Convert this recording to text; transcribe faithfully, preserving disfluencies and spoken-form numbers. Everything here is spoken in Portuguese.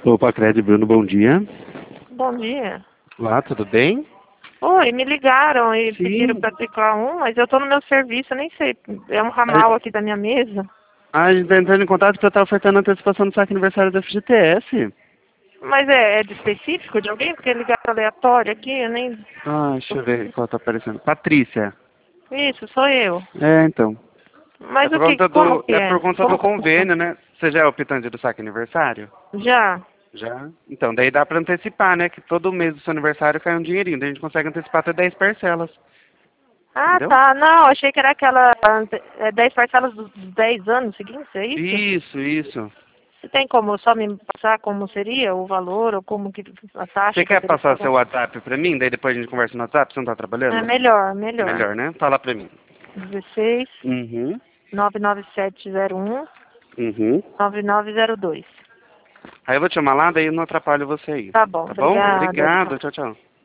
Opa, Cred Bruno, bom dia. Bom dia. Olá, tudo bem? Oi, me ligaram e Sim. pediram para teclar um, mas eu estou no meu serviço, eu nem sei. É um ramal aqui da minha mesa. Ah, a gente está entrando em contato para estar ofertando a antecipação do saque aniversário da F G T S. Mas é, é de específico de alguém? Porque ligaram aleatório aqui, eu nem... Ah, deixa eu ver qual está aparecendo. Patrícia. Isso, sou eu. É, então. Mas É por o que, conta como do, que é é? por conta do Como... convênio, né? Você já é optante do saque aniversário? Já. Já? Então, daí dá para antecipar, né? Que todo mês do seu aniversário cai um dinheirinho. Daí a gente consegue antecipar até dez parcelas. Ah, Entendeu? tá. Não, achei que era aquela é, dez parcelas dos dez anos seguintes, é isso? Isso, isso. Você tem como só me passar como seria o valor ou como que a taxa Você que eu quer teria que passar seu pagar? WhatsApp para mim? Daí depois a gente conversa no WhatsApp? Você não está É trabalhando? melhor, melhor. Melhor, né? Fala para mim. dezesseis, Uhum. nove nove sete zero um, Uhum. nove nove zero dois. Aí eu vou te chamar lá, daí eu não atrapalho você aí. Tá bom, Tá bom? obrigada. Obrigado. Tchau, tchau.